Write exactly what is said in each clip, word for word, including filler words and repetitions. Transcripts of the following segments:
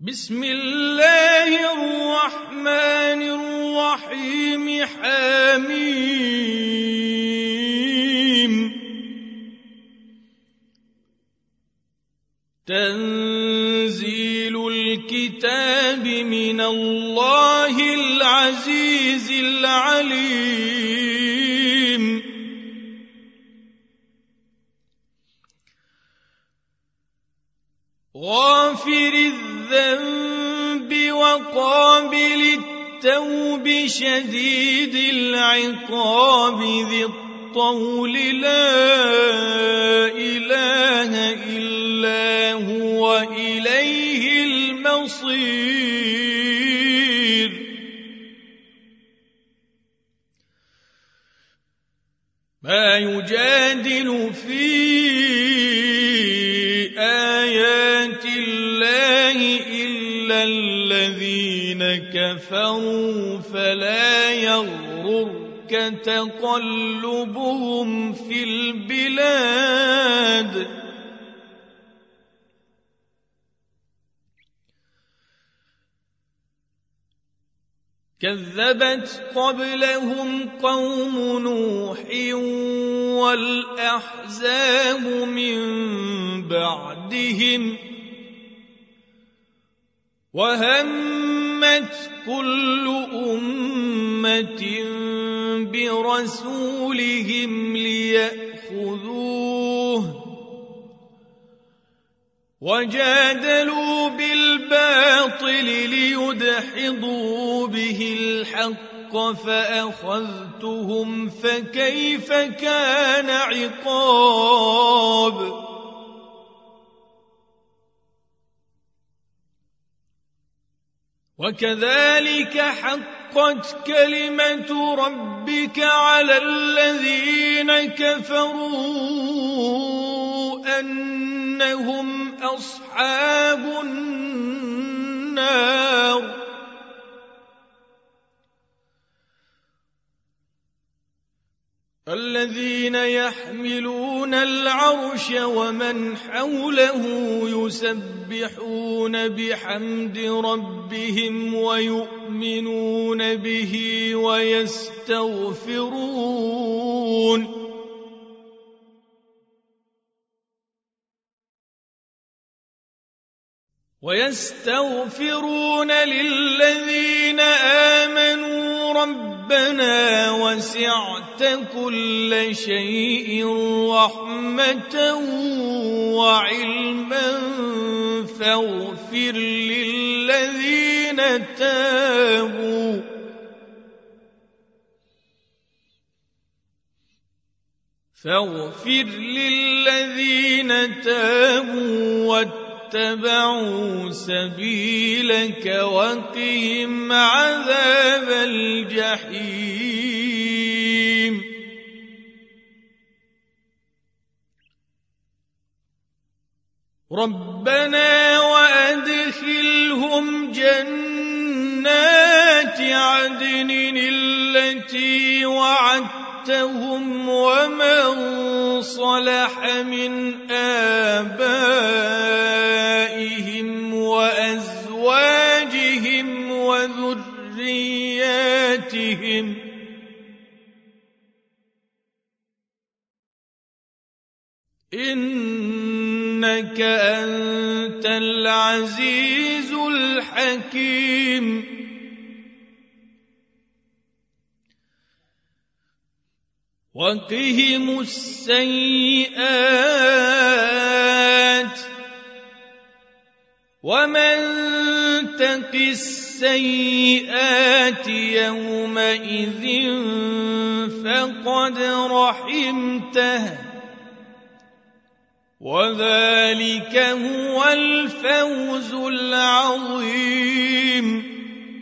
بسم الله الرحمن الرحيم حميم تنزيل الكتاب من الله العزيز العليم غافر الذنب وقابل التوب شديد العقاب ذي الطول لا إله إلا هو إليه المصير ما يجادل في آيات الله إلا الذين كفروا فلا يغررك تقلبهم في البلاد كذبت قبلهم قوم نوح والأحزاب من بعدهم وهمت كل أمة برسولهم ليأخذوه وجادلوا بالباطل ليدحضوا به الحق فأخذتهم فكيف كان عقاب وكذلك حقت كلمة ربك على الذين كفروا أنهم أصحاب النار الذين يحملون العرش ومن حوله يسبحون بحمد ربهم ويؤمنون به ويستغفرون ويستغفرون للذين آمنوا ربنا وسعت كل شيء رحمة وعلما فاغفر للذين تابوا فاغفر للذين تابوا واتبعوا سبيلك وقهم عذاب الجحيم ربنا وأدخلهم جنات عدن التي وعدتهم ومن صلح من آبائهم وأزواجهم وذرياتهم إنك أنت العزيز الحكيم وقهم السيئات ومن تق السيئات يومئذ فقد رحمته وذلك هو الفوز العظيم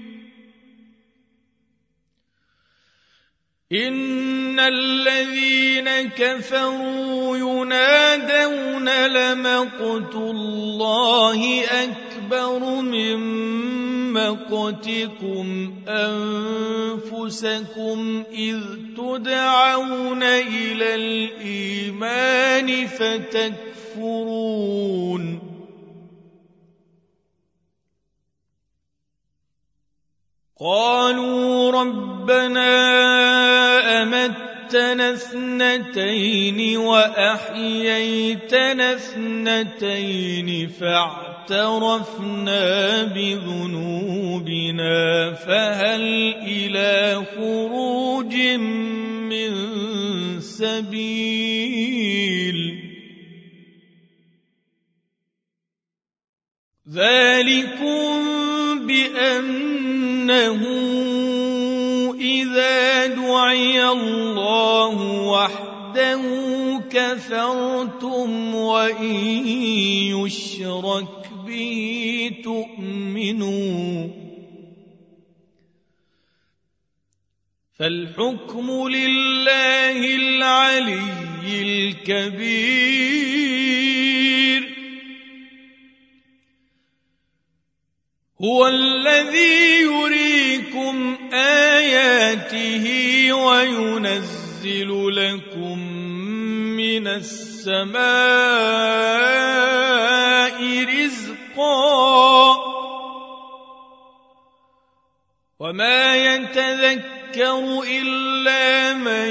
إن الذين كفروا ينادون لمقت الله أكبر من مقتكم أنفسكم إذ تدعون إلى الإيمان فتكفرون قالوا ربنا أمتنا اثنتين وأحييتنا اثنتين فاعترفنا بذنوبنا فهل إلى خروج من سبيل ذلكم بأنه إذا دعي الله وحده كفرتم وإن يشرك به تؤمنوا فالحكم لله العلي الكبير هو الذي يريكم آياته وينزل لكم من السماء رزقا وما يتذكر إلا من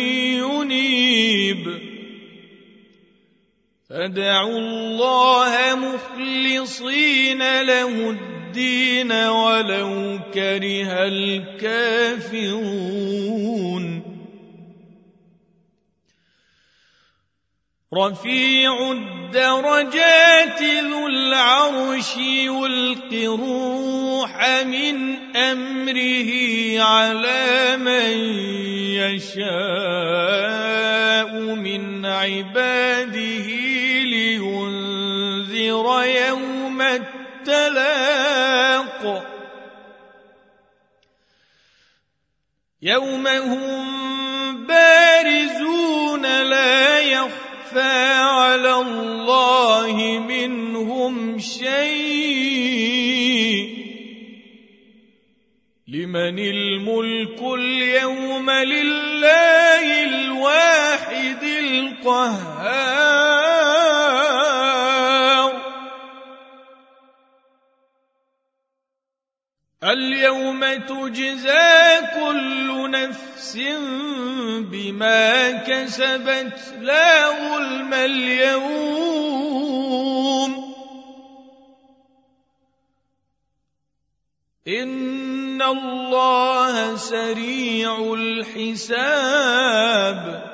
ينيب فادعوا الله مخلصين له الدين ولو كره الكافرون رفيع الدرجات ذو العرش يلقي الروح من أمره على من يشاء من عباده لينذر يوم التلاق يوم هم بارزون لا يخفى على الله منهم شيء لمن الملك اليوم لله الواحد القهار اليوم تجزى كل نفس بما كسبت لا ظلم اليوم إن الله سريع الحساب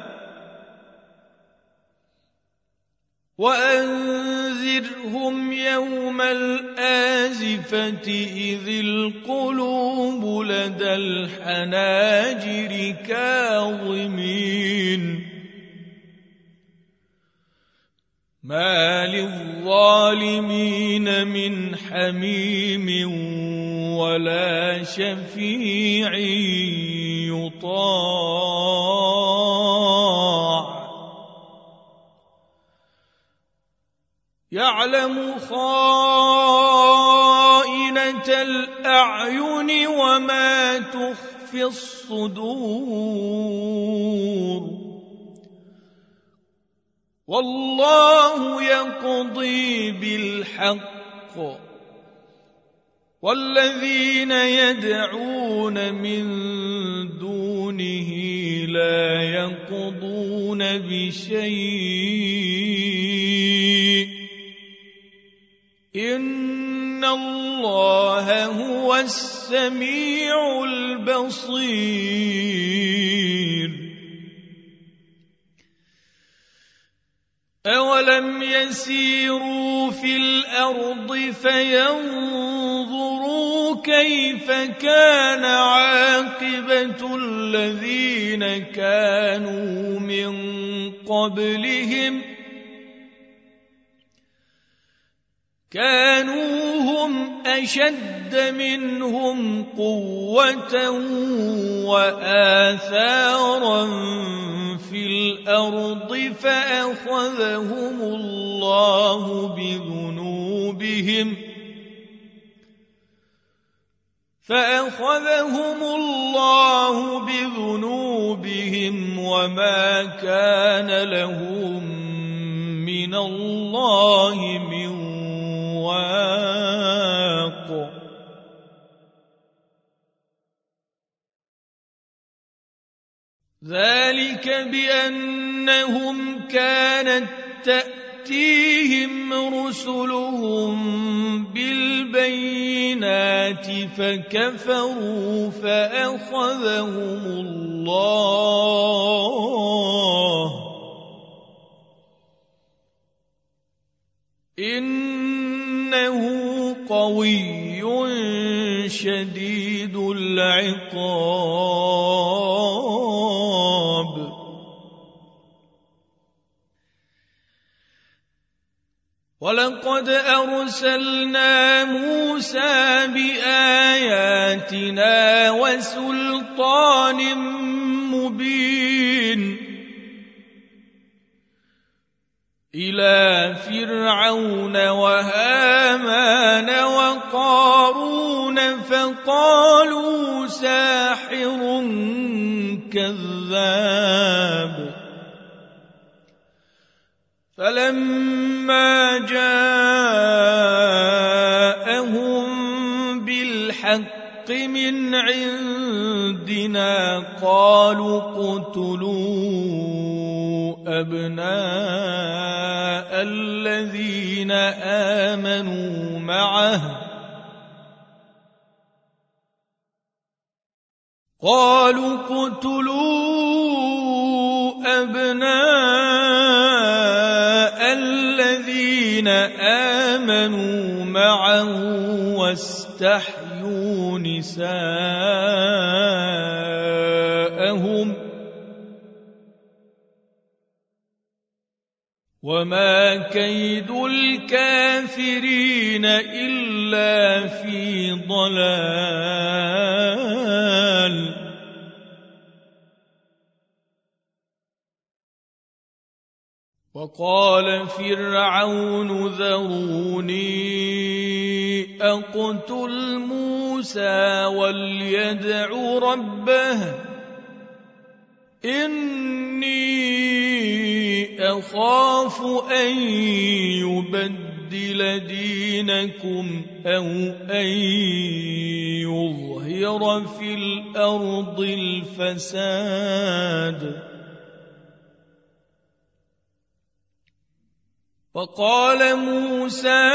وأنذرهم يوم الآزفة إذ القلوب لدى الحناجر كاظمين ما للظالمين من حميم ولا شفيع يطاع يعلم خائنة الأعين وما تخفي الصدور والله يقضي بالحق والذين يدعون من دونه لا يقضون بشيء إن الله هو السميع البصير أولم يسيروا في الأرض فينظروا كيف كان عاقبة الذين كانوا من قبلهم كانوا هم أشد منهم قوة وآثارا في الأرض فأخذهم الله بذنوبهم فأخذهم الله بذنوبهم وما كان لهم من الله من واق ذلك بأنهم كانت تأتيهم رسلهم بالبينات فكفروا فأخذهم الله إنه قوي شديد العقاب ولقد أرسلنا موسى بآياتنا وسلطان مبين إلى فرعون وهامان وقارون فقالوا ساحر كذاب فلما جاءهم بالحق من عندنا قالوا اقتلوا أبناء الذين آمنوا معه قالوا اقتلوا أبناء الذين آمنوا معه واستحيوا نساءهم وما كيد الكافرين إلا في ضلال وقال فرعون ذروني أقتل موسى وليدع ربه إني أخاف أن يبدل دينكم أو أن يظهر في الأرض الفساد وقال موسى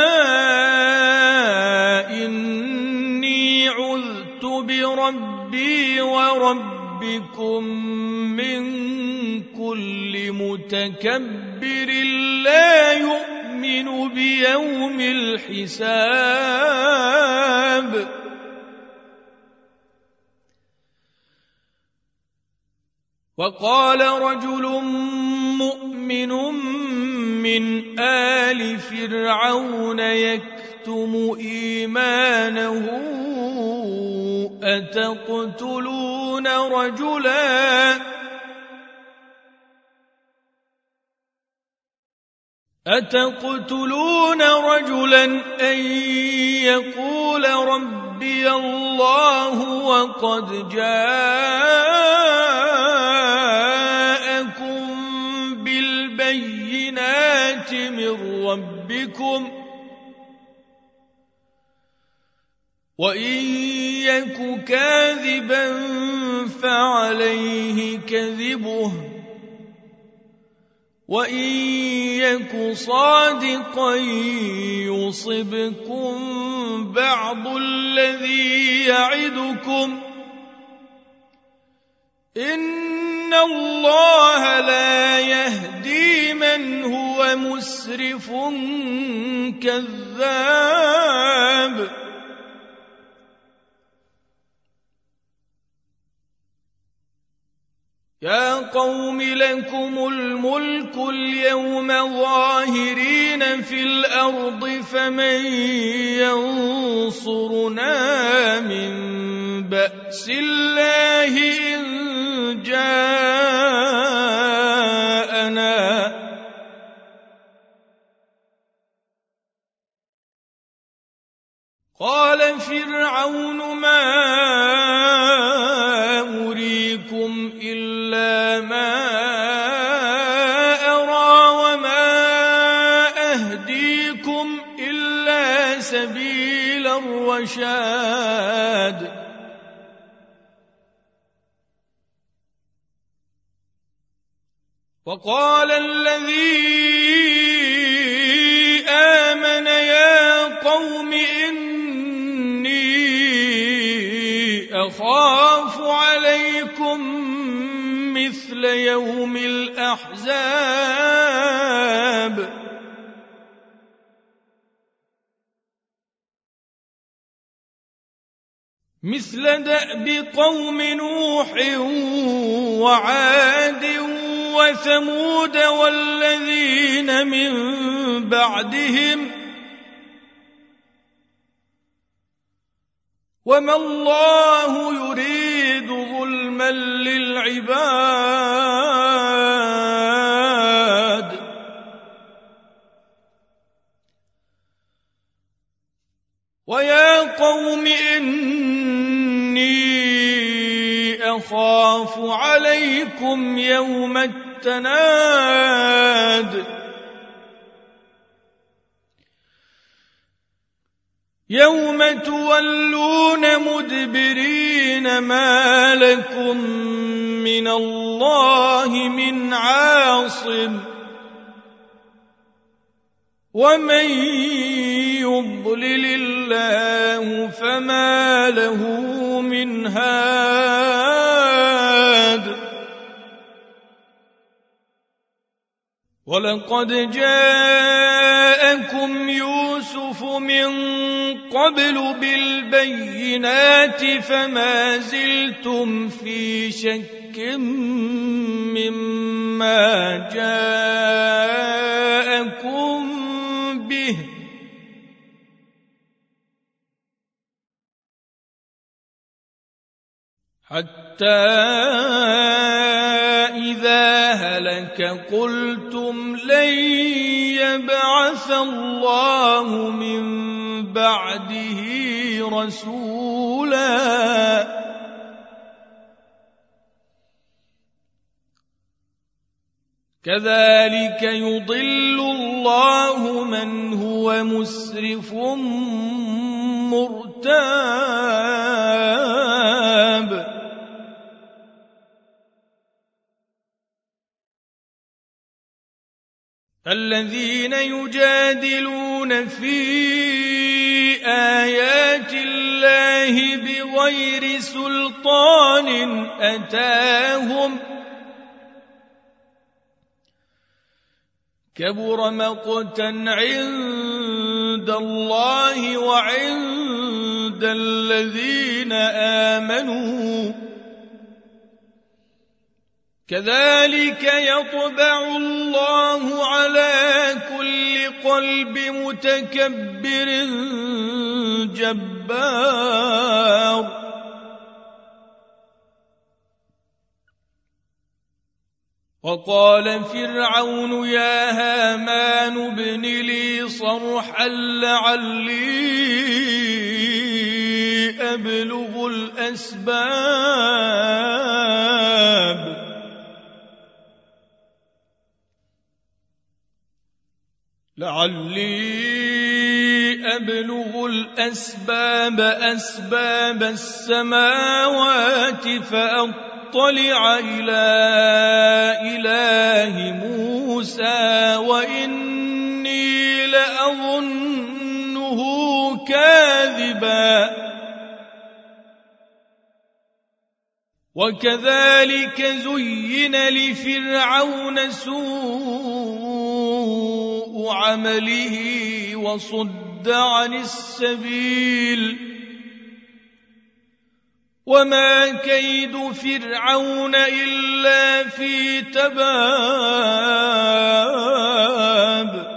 إني عذت بربي وربكم من كل متكبر لا يؤمن بيوم الحساب وقال رجل مؤمن من آل فرعون يكتم إيمانه أتقتلون رجلا أتقتلون رجلا أن يقول ربي الله وقد جاءكم بالبينات من ربكم وإن يك كاذبا فعليه كذبه وإن يك صادقا يصبكم بعض الذي يعدكم إن الله لا يهدي من هو مسرف كذاب يا قوم لكم الملك اليوم ظاهرين في الأرض فمن ينصرنا من بأس الله إن جاءنا قال فرعون ما أريكم إلا ما أرى وما أهديكم إلا سبيل الرشاد وقال الذي آمن يا قوم إني أخاف عليكم مثل يوم الأحزاب مثل دأب قوم نوح وعاد وثمود والذين من بعدهم وما الله يريد ظلما للعباد ويا قوم إني أخاف عليكم يوم التناد يوم تولون مدبرين ما لكم من الله من عاصم ومن يضلل الله فما له من هاد ولقد جاءكم يوسف من قبل بالبينات فما زلتم في شك مما جاءكم به حتى إذا هلك قلتم لن يبعث الله من بعده رسولا كذلك يضل الله من هو مسرف مرتاب الذين يجادلون في آيات الله بغير سلطان أتاهم كبر مقتا عند الله وعند الذين آمنوا كذلك يطبع الله على كل قلب متكبر جبار وقال فرعون يا هامان ابن لي صرحا لعلي أبلغ الأسباب لعلي أبلغ الأسباب أسباب السماوات فأطلع إلى إله موسى وإني لأظنه كاذبا وكذلك زين لفرعون سوء عمله وصد عن السبيل وما كيد فرعون إلا في تباب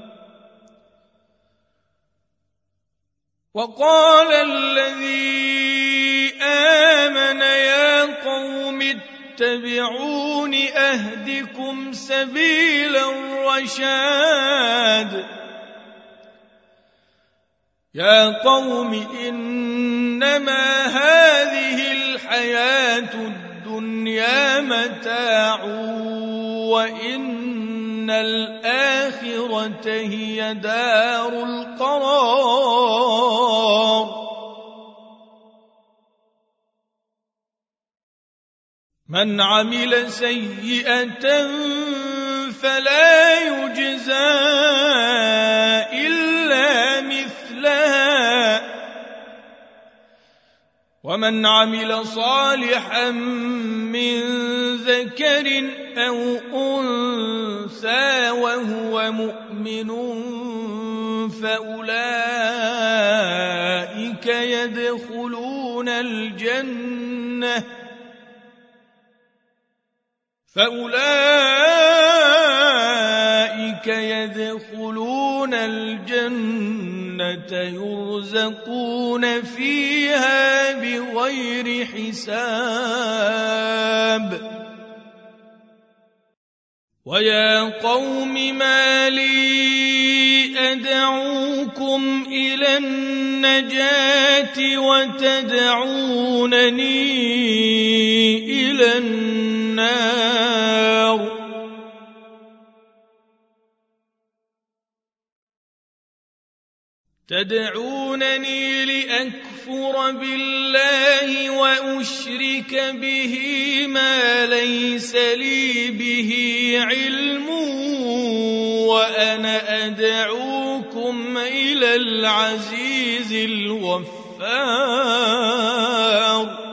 وقال الذي آمن يا قوم اتبعون أهدكم سبيل الرشاد يا قوم إنما هذه الحياة الدنيا متاع وإن الآخرة هي دار القرار من عمل سيئة فلا يجزى إلا مثلها ومن عمل صالحا من ذكر أو أنثى وهو مؤمن فأولئك يدخلون الجنة فأولئك يدخلون الجنة يرزقون فيها بغير حساب ويا قوم ما لي أدعوكم إلى النجاة وتدعونني إلى النار تدعونني لأكفر بالله وأشرك به ما ليس لي به علم وأنا أدعوكم إلى العزيز الغفار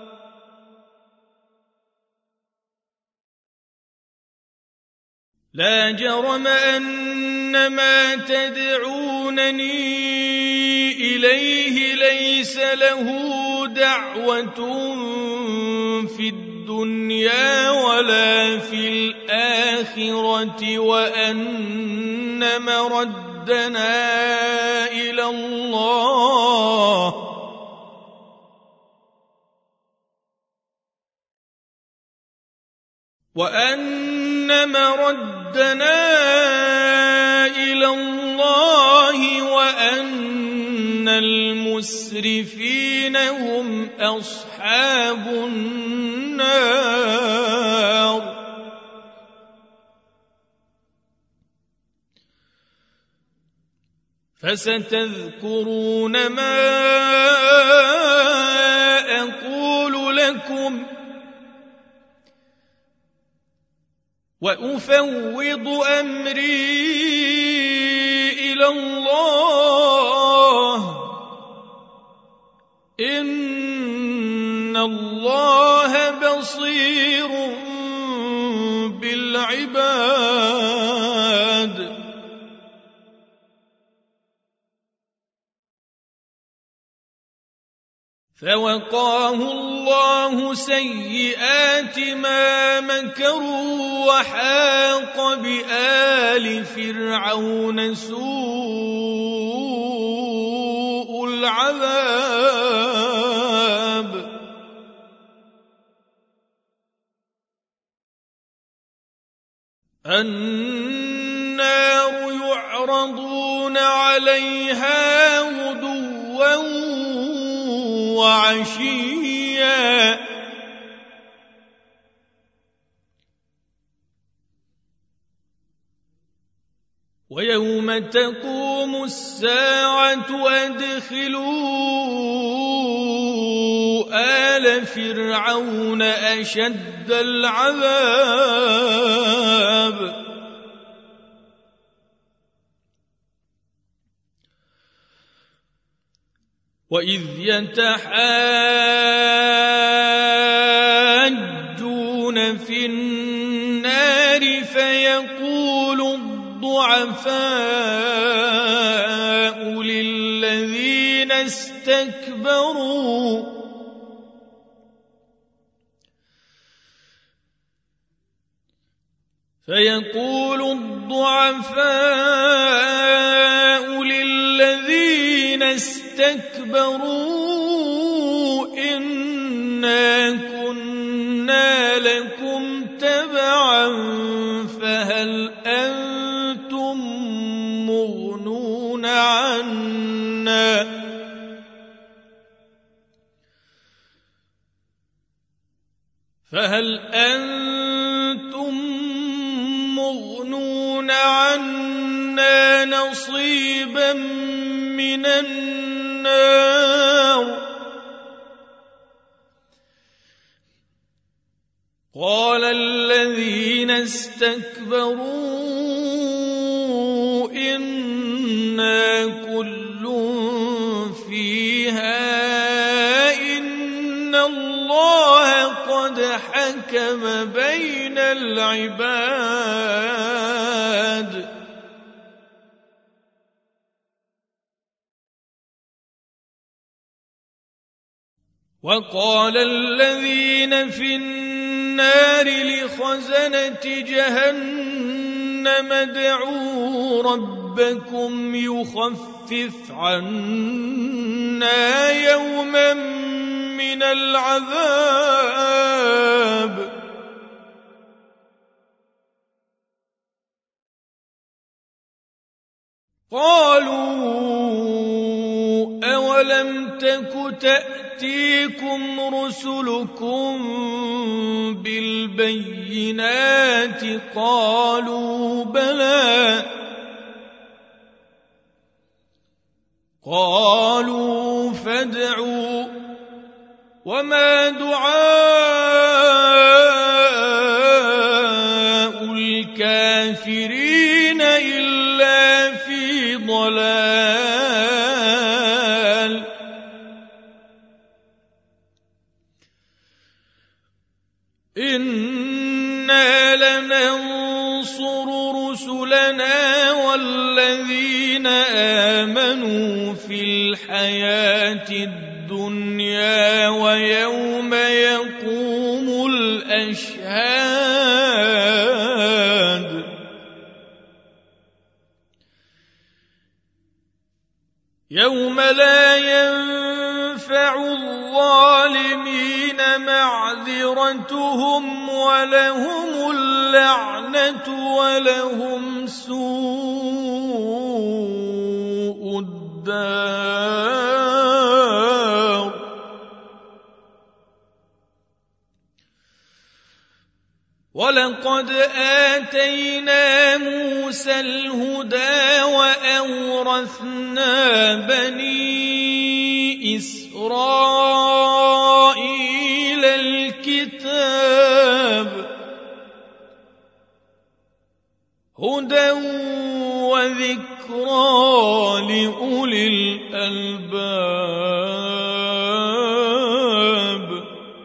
لا جرم أن ما تدعونني إليه ليس له دعوة في الدنيا ولا في الآخرة وأن مردنا إلى الله وأن مردنا إلى الله وأن المسرفين هم أصحاب النار فستذكرون ما أقول لكم وأفوض أمري إلى الله إن الله بصير بالعباد فوقاه الله سيئات ما مكروا وحاق بآل فرعون سوء العذاب النار يعرضون عليها غدوا وعشيا ويوم تقوم الساعة أدخلوا آل فرعون أشد العذاب وإذ يتحاجون في النار فيقول الضعفاء للذين استكبروا فيقول الضعفاء للذين استكبروا إنا كنا لكم تبعا فهل أنتم مغنون عنا فهل أنتم مغنون عنا نصيبا من النار قال الذين استكبروا إنا كل فيها إن الله قد حكم بين العباد وقال الذين في النار لخزنة جهنم ادعوا ربكم يخفف عنا يوما من العذاب قالوا أولم تك تأتيكم رسلكم بالبينات قالوا بلى قالوا فادعوا وما دعاء الكافرين إلا في ضلال إنا لننصر رسلنا والذين آمنوا في الحياة الدنيا ويوم يقوم الأشهاد يوم لا ينفع الظالمين معذرتهم ولهم اللعنة ولهم سوء الدار ولقد آتينا موسى الهدى وأورثنا بني إسرائيل الكتاب هدى وذكرى لأولي الألباب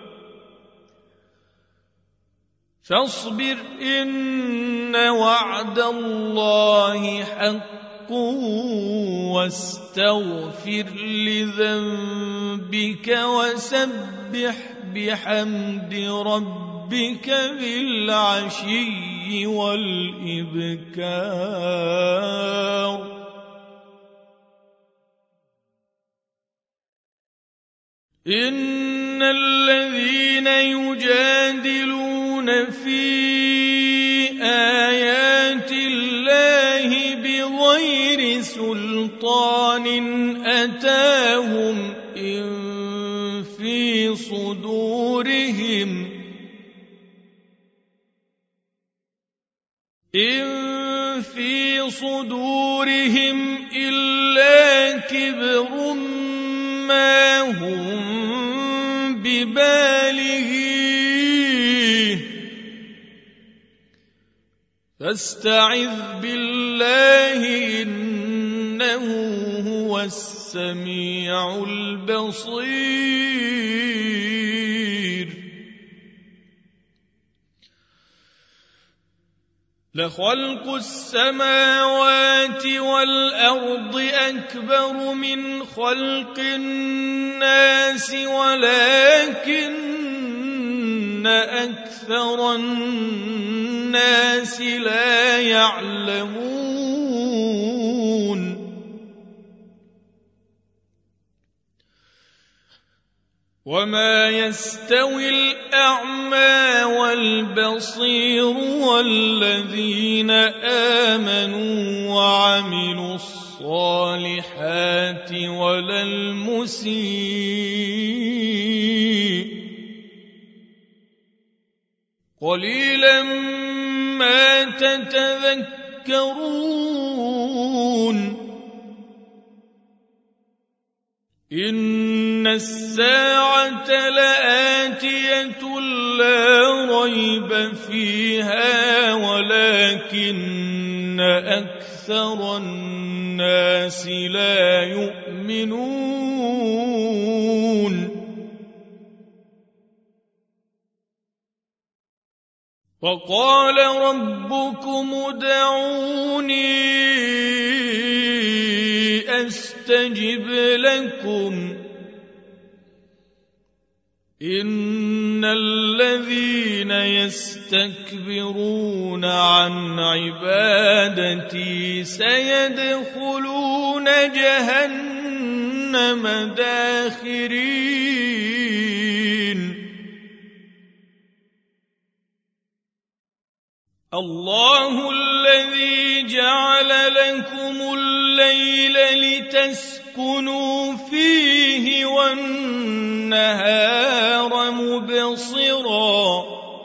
فاصبر إن وعد الله حق واستغفر لذنبك وسبح بحمد ربك بالعشي والإبكار إن الذين يجادلون في آيات الله بغير سلطان أتاهم إن في صدورهم إن في صدورهم إلا كبر ما هم ببالغيه فاستعذ بالله إنه هو السميع البصير لخلق السماوات والأرض أكبر من خلق الناس ولكن أكثر الناس لا يعلمون وما يستوي الأعمى والبصير والذين آمنوا وعملوا الصالحات ولا المسيء قليلا ما تتذكرون إن الساعة لآتية لا ريب فيها ولكن أكثر الناس لا يؤمنون وقال ربكم ادعوني أستجب لكم إن الذين يستكبرون عن عبادتي سيدخلون جهنم داخرين الله الذي جعل لكم الليل لتسكنوا فيه والنهار مبصرا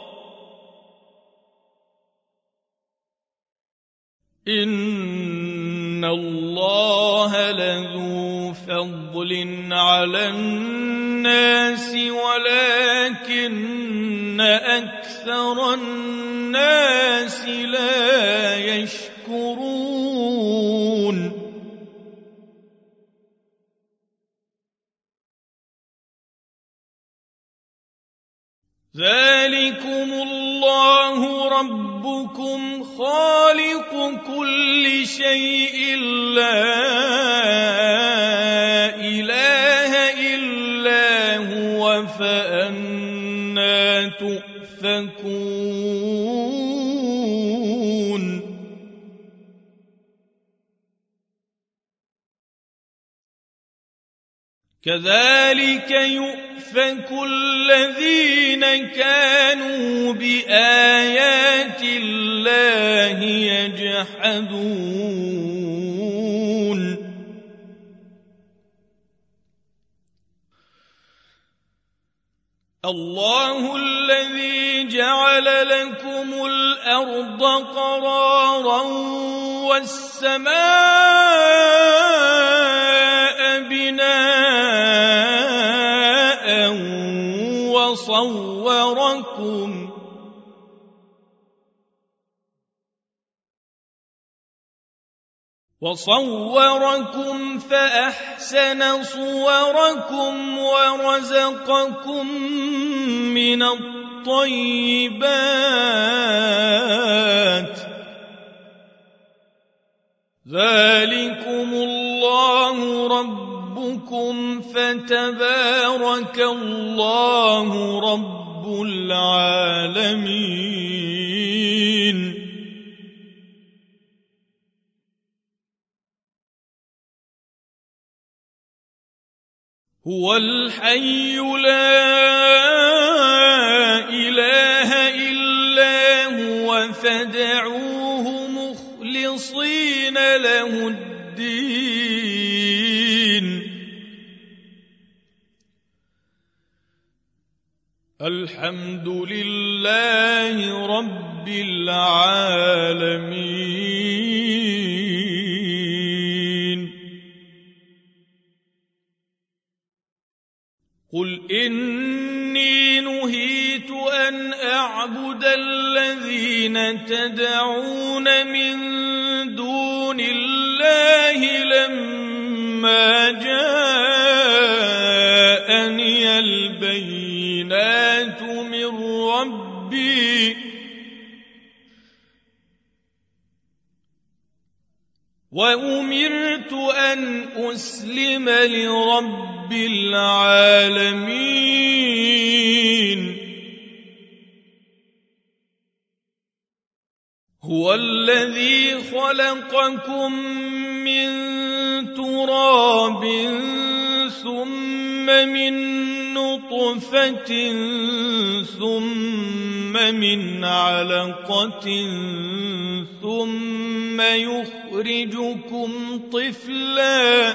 إن الله لذو فضل على الناس ولكن أكثر الناس لا يشكرون ذلكم الله ربكم خالق كل شيء لا إله إلا هو فأنى تؤفكون كذلك يؤفك الذين كانوا بآيات الله يجحدون الله الذي جعل لكم الأرض قرارا والسماء بناء وصوركم وصوركم فأحسن صوركم ورزقكم من الطيبات ذلكم الله ربكم فتبارك الله رب العالمين هو الحي لا إله إلا هو فادعوه مخلصين له الدين الحمد لله رب العالمين قل إني نهيت أن أعبد الذين تدعون من دون الله لما جاءني البينات من ربي وأمرت أن أسلم لرب العالمين هو الذي خلقكم من تراب ثم من نطفة ثم من علقة ثم يخرجكم طفلا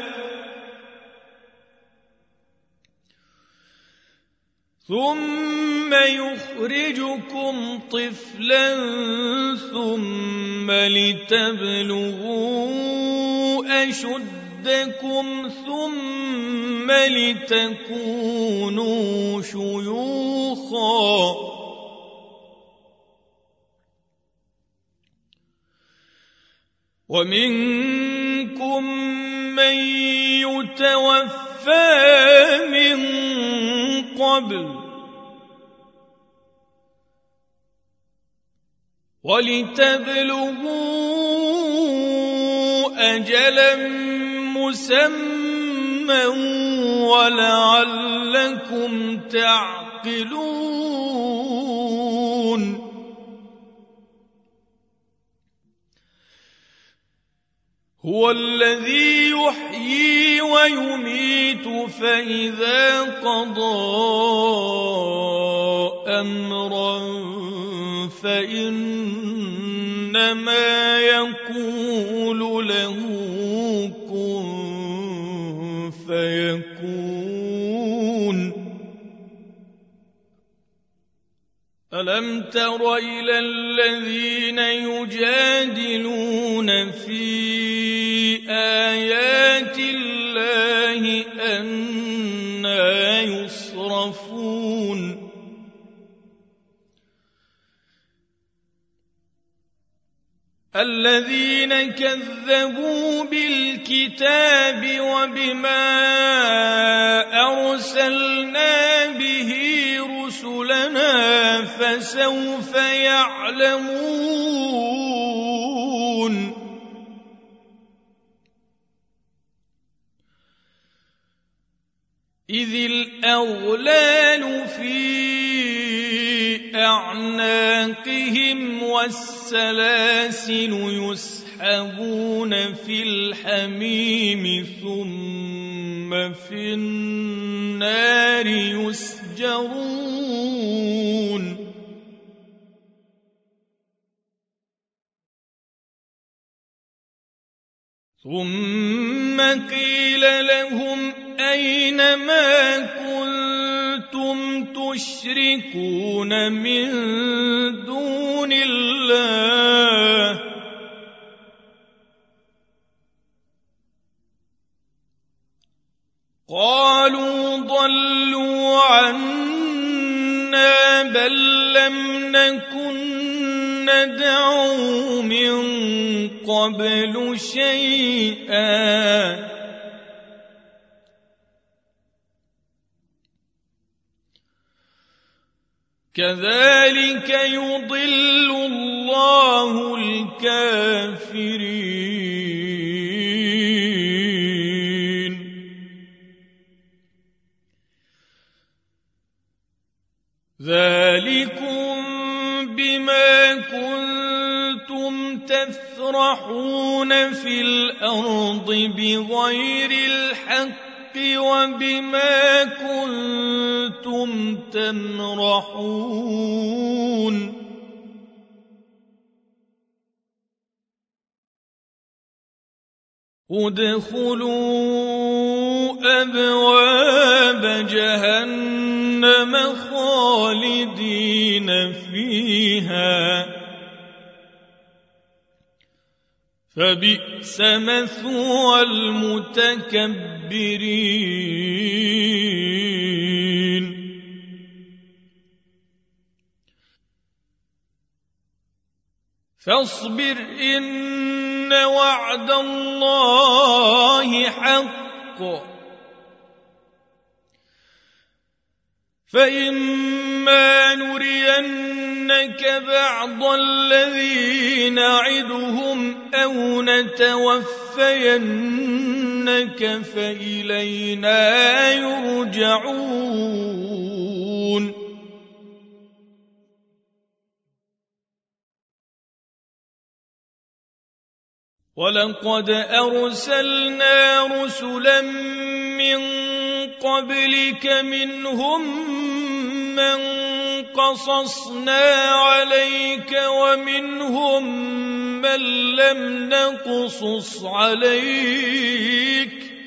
ثم يخرجكم طفلا ثم لتبلغوا أشد يمدكم ثم لتكونوا شيوخا ومنكم من يتوفى من قبل ولتبلغوا أجلا مسمى ولعلكم تعقلون هو الذي يحيي ويميت فإذا قضى أمرا فإنما يقول له كن فيكون ألم تر إلى الذين يجادلون في آيات الله أنى يصرفون الذين كذبوا بالكتاب وبما أرسلنا به رسلنا فسوف يعلمون إذ الأغلال في أعناقهم والسلاسل يسحبون في الحميم ثم في النار يسجرون ثم قيل لهم أين ما كنتم تشركون من دون الله قالوا ضلوا عنا بل لم نكن ندعو من قبل شيئا كذلك يضل الله الكافرين ذلكم بما كنتم تفرحون في الأرض بغير الحق وبما كنتم تمرحون ادخلوا أبواب جهنم خالدين فيها فبئس مثوى المتكبرين فاصبر إن وعد الله حق فإما نرينك بعض الذي نعدهم أو نتوفينك فإلينا يرجعون ولقد أرسلنا رسلا من قبلك منهم من قصصنا عليك ومنهم من لم نقصص عليك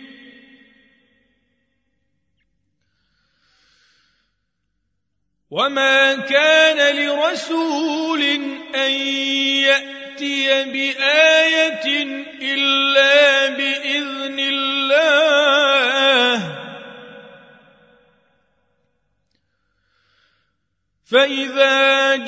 وما كان لرسول أن يأتي بآية إلا بإذن الله فإذا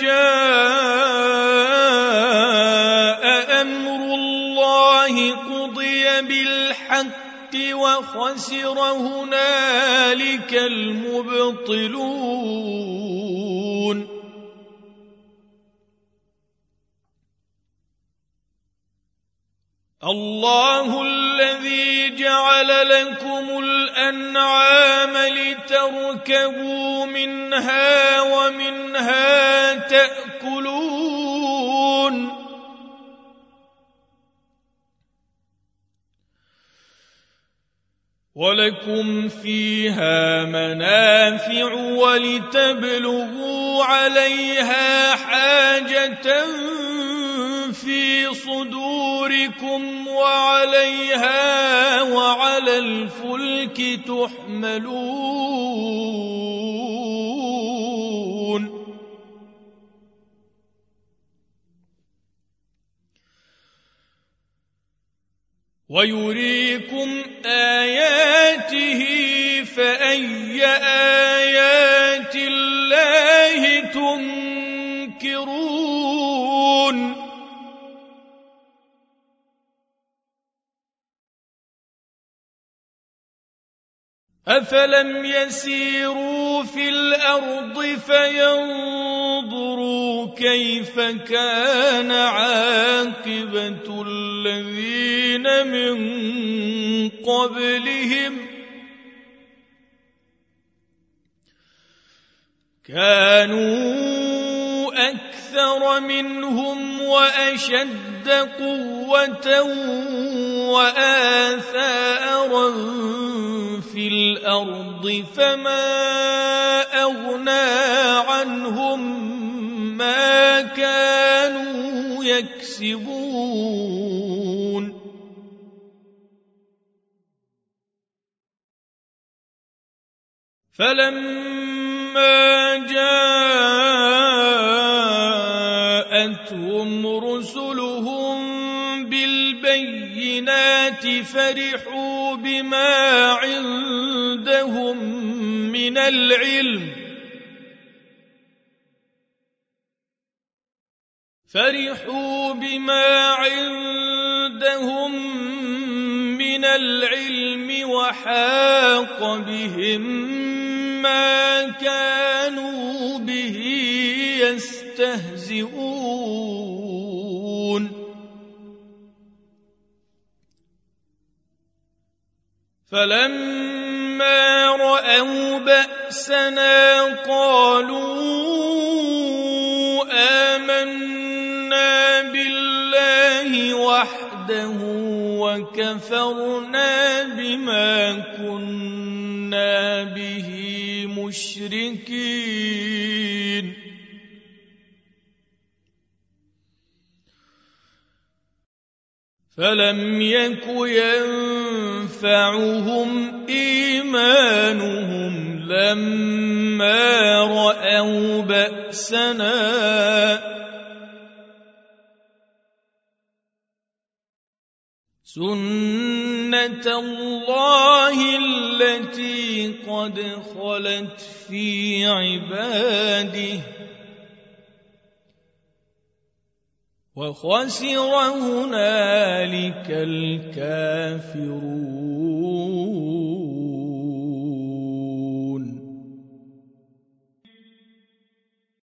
جاء أمر الله قضي بالحق وخسر هنالك المبطلون الله الذي جعل لكم الأنعام لتركبوا منها ومنها تأكلون ولكم فيها منافع ولتبلغوا عليها حاجة في صدوركم وعليها وعلى الفلك تحملون ويريكم آياته فأي آيات الله تنكرون أفلم يسيروا في الأرض فينظروا كيف كان عاقبة الذين من قبلهم كانوا أكثر منهم وأشد قوة وآثارا في الأرض فما أغنى عنهم ما كانوا يكسبون فلما جاءتهم رسلهم بالبينات فرحوا بما عندهم من العلم فرحوا بما عندهم من العلم وحاق بهم ما كانوا به يستهزئون فلما رأوا بأسنا قالوا آمنا بالله وحده وكفرنا بما كنا به مشركين فلم يك ينفعهم إيمانهم لما رأوا بأسنا سنة الله التي قد خلت في عباده وخسر هنالك الكافرون